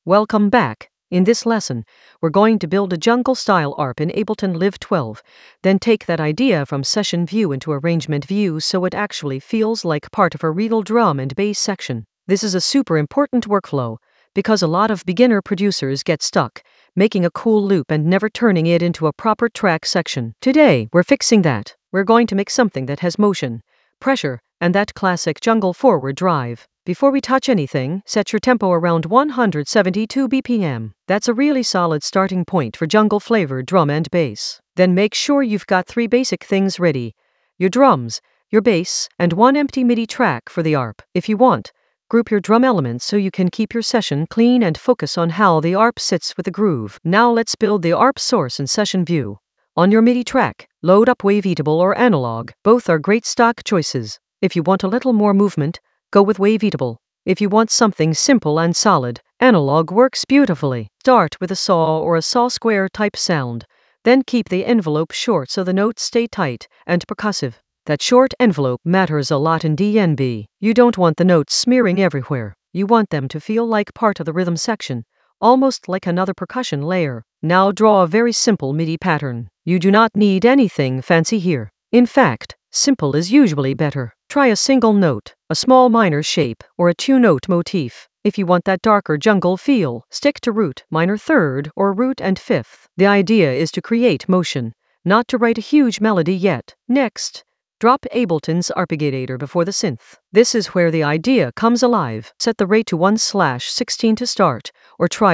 Welcome back. In this lesson, we're going to build a jungle-style ARP in Ableton Live 12, then take that idea from session view into arrangement view so it actually feels like part of a real drum and bass section. This is a super important workflow, because a lot of beginner producers get stuck, making a cool loop and never turning it into a proper track section. Today, we're fixing that. We're going to make something that has motion, pressure, and that classic jungle forward drive. Before we touch anything, set your tempo around 172 BPM. That's a really solid starting point for jungle-flavored drum and bass. Then make sure you've got 3 basic things ready: your drums, your bass, and 1 empty MIDI track for the ARP. If you want, group your drum elements so you can keep your session clean and focus on how the ARP sits with the groove. Now let's build the ARP source in session view. On your MIDI track, load up Waveatable or Analog. Both are great stock choices. If you want a little more movement, go with Waveatable. If you want something simple and solid, Analog works beautifully. Start with a saw or a saw square type sound, then keep the envelope short so the notes stay tight and percussive. That short envelope matters a lot in DNB. You don't want the notes smearing everywhere. You want them to feel like part of the rhythm section, almost like another percussion layer. Now draw a very simple MIDI pattern. You do not need anything fancy here. In fact, simple is usually better. Try a single note, a small minor shape, or a 2-note motif. If you want that darker jungle feel, stick to root, minor third, or root and fifth. The idea is to create motion, not to write a huge melody yet. Next, drop Ableton's Arpeggiator before the synth. This is where the idea comes alive. Set the rate to 1/16 to start, or try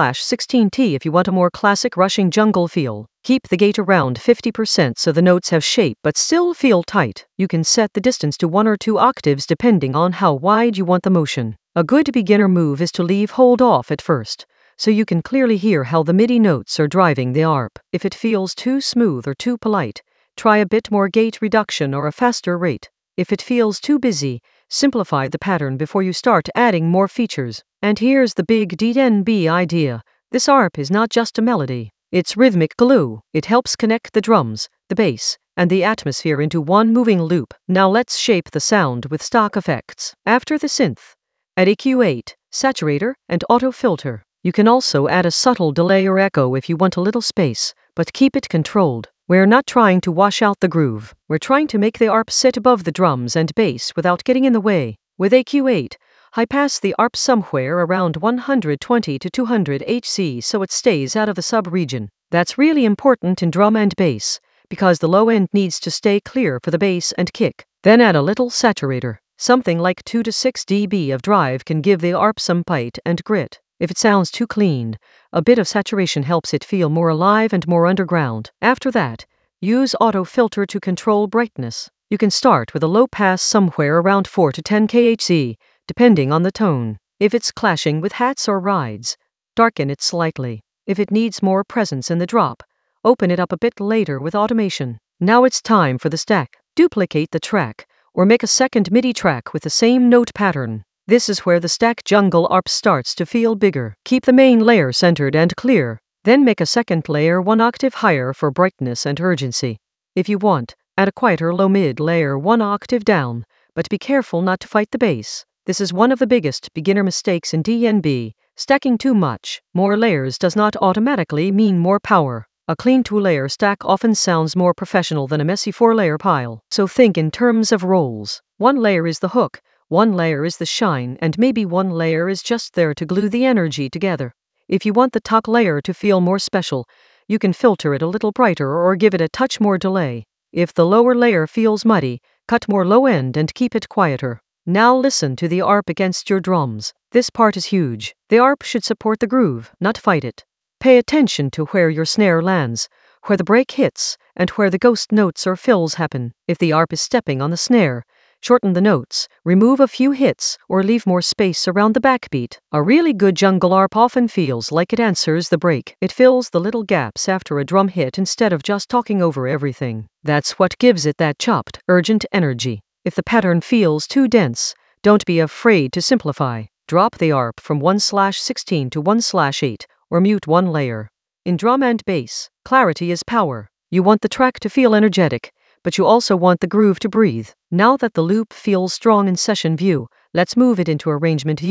1/16T if you want a more classic rushing jungle feel. Keep the gate around 50% so the notes have shape but still feel tight. You can set the distance to 1 or 2 octaves depending on how wide you want the motion. A good beginner move is to leave hold off at first, so you can clearly hear how the MIDI notes are driving the ARP. If it feels too smooth or too polite, try a bit more gate reduction or a faster rate. If it feels too busy, simplify the pattern before you start adding more features. And here's the big DNB idea. This ARP is not just a melody. It's rhythmic glue. It helps connect the drums, the bass, and the atmosphere into one moving loop. Now let's shape the sound with stock effects. After the synth, add EQ8, saturator, and auto filter. You can also add a subtle delay or echo if you want a little space, but keep it controlled. We're not trying to wash out the groove. We're trying to make the ARP sit above the drums and bass without getting in the way. With EQ8, high pass the ARP somewhere around 120 to 200 Hz so it stays out of the sub-region. That's really important in drum and bass, because the low end needs to stay clear for the bass and kick. Then add a little saturator. Something like 2 to 6 dB of drive can give the ARP some bite and grit. If it sounds too clean, a bit of saturation helps it feel more alive and more underground. After that, use auto filter to control brightness. You can start with a low pass somewhere around 4 to 10 kHz, depending on the tone. If it's clashing with hats or rides, darken it slightly. If it needs more presence in the drop, open it up a bit later with automation. Now it's time for the stack. Duplicate the track, or make a second MIDI track with the same note pattern. This is where the stack jungle ARP starts to feel bigger. Keep the main layer centered and clear, then make a second layer 1 octave higher for brightness and urgency. If you want, add a quieter low-mid layer 1 octave down, but be careful not to fight the bass. This is one of the biggest beginner mistakes in DNB. Stacking too much. More layers does not automatically mean more power. A clean 2-layer stack often sounds more professional than a messy 4-layer pile. So think in terms of roles. 1 layer is the hook, 1 layer is the shine, and maybe 1 layer is just there to glue the energy together. If you want the top layer to feel more special, you can filter it a little brighter or give it a touch more delay. If the lower layer feels muddy, cut more low end and keep it quieter. Now listen to the ARP against your drums. This part is huge. The ARP should support the groove, not fight it. Pay attention to where your snare lands, where the break hits, and where the ghost notes or fills happen. If the ARP is stepping on the snare, shorten the notes, remove a few hits, or leave more space around the backbeat. A really good jungle ARP often feels like it answers the break. It fills the little gaps after a drum hit instead of just talking over everything. That's what gives it that chopped, urgent energy. If the pattern feels too dense, don't be afraid to simplify. Drop the ARP from 1/16 to 1/8, or mute 1 layer. In drum and bass, clarity is power. You want the track to feel energetic, but you also want the groove to breathe. Now that the loop feels strong in session view, let's move it into arrangement view.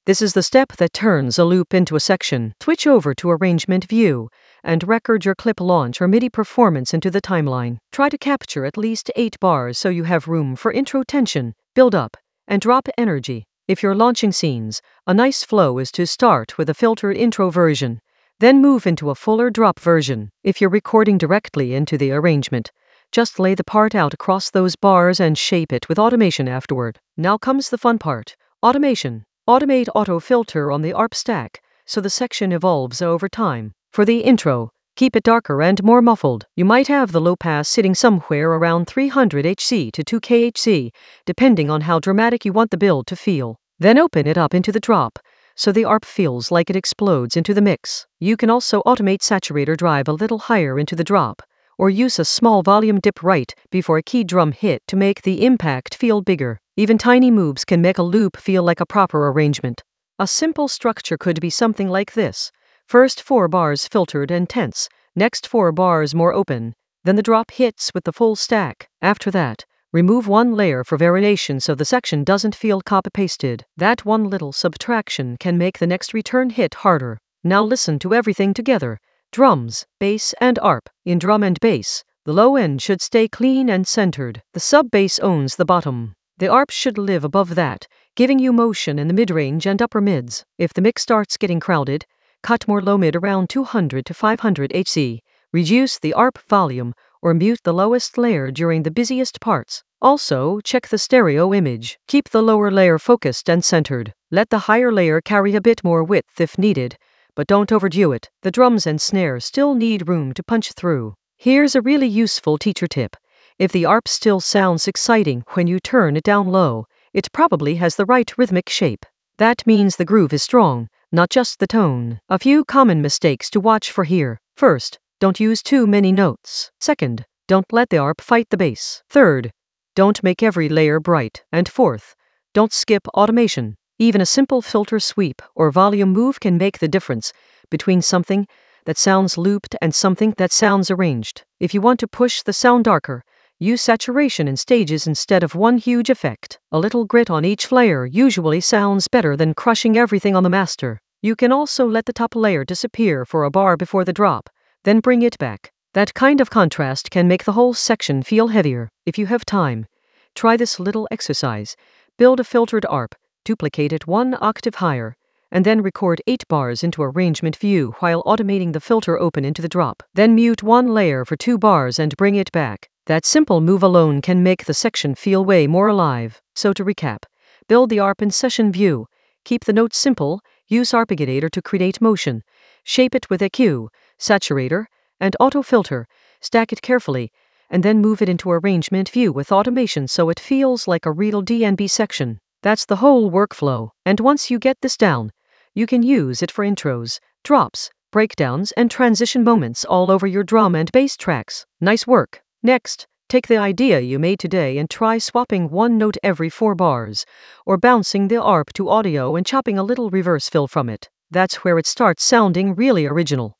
This is the step that turns a loop into a section. Switch over to Arrangement View and record your clip launch or MIDI performance into the timeline. Try to capture at least 8 bars so you have room for intro tension, build up, and drop energy. If you're launching scenes, a nice flow is to start with a filtered intro version, then move into a fuller drop version. If you're recording directly into the arrangement, just lay the part out across those bars and shape it with automation afterward. Now comes the fun part. Automation. Automate auto filter on the ARP stack so the section evolves over time. For the intro, keep it darker and more muffled. You might have the low pass sitting somewhere around 300 Hz to 2K Hz, depending on how dramatic you want the build to feel. Then open it up into the drop, so the ARP feels like it explodes into the mix. You can also automate saturator drive a little higher into the drop, or use a small volume dip right before a key drum hit to make the impact feel bigger. Even tiny moves can make a loop feel like a proper arrangement. A simple structure could be something like this. First 4 bars filtered and tense, next 4 bars more open, then the drop hits with the full stack. After that, remove 1 layer for variation so the section doesn't feel copy-pasted. That one little subtraction can make the next return hit harder. Now listen to everything together. Drums, bass, and ARP. In drum and bass, the low end should stay clean and centered. The sub-bass owns the bottom. The ARP should live above that, giving you motion in the mid-range and upper mids. If the mix starts getting crowded, cut more low mid around 200 to 500 Hz. Reduce the ARP volume or mute the lowest layer during the busiest parts. Also, check the stereo image. Keep the lower layer focused and centered. Let the higher layer carry a bit more width if needed, but don't overdo it. The drums and snare still need room to punch through. Here's a really useful teacher tip. If the ARP still sounds exciting when you turn it down low, it probably has the right rhythmic shape. That means the groove is strong, not just the tone. A few common mistakes to watch for here. First, don't use too many notes. Second, don't let the ARP fight the bass. Third, don't make every layer bright. And fourth, don't skip automation. Even a simple filter sweep or volume move can make the difference between something that sounds looped and something that sounds arranged. If you want to push the sound darker, use saturation in stages instead of one huge effect. A little grit on each layer usually sounds better than crushing everything on the master. You can also let the top layer disappear for a bar before the drop, then bring it back. That kind of contrast can make the whole section feel heavier. If you have time, try this little exercise. Build a filtered ARP, duplicate it 1 octave higher, and then record 8 bars into Arrangement View while automating the filter open into the drop. Then mute 1 layer for 2 bars and bring it back. That simple move alone can make the section feel way more alive. So to recap, build the ARP in Session View, keep the notes simple, use Arpeggiator to create motion, shape it with EQ, saturator, and auto filter, stack it carefully, and then move it into Arrangement View with automation so it feels like a real D&B section. That's the whole workflow. And once you get this down, you can use it for intros, drops, breakdowns, and transition moments all over your drum and bass tracks. Nice work. Next, take the idea you made today and try swapping 1 note every 4 bars, or bouncing the ARP to audio and chopping a little reverse fill from it. That's where it starts sounding really original.